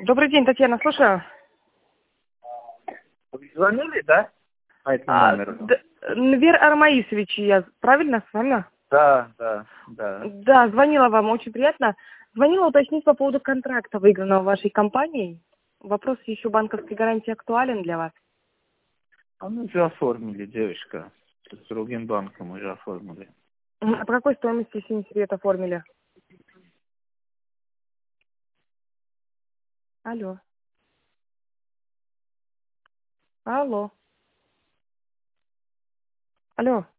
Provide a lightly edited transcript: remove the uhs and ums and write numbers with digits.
Добрый день, Татьяна, слушаю. Вы звонили, да? По этому номеру? Нвер Армаисович, я правильно с вами? Да. Да, звонила вам, очень приятно. Звонила уточнить по поводу контракта, выигранного вашей компанией. Вопрос еще банковской гарантии актуален для вас? А мы уже оформили, девушка. С другим банком уже оформили. А по какой стоимости, если не секрет, оформили? Алло. Алло. Алло.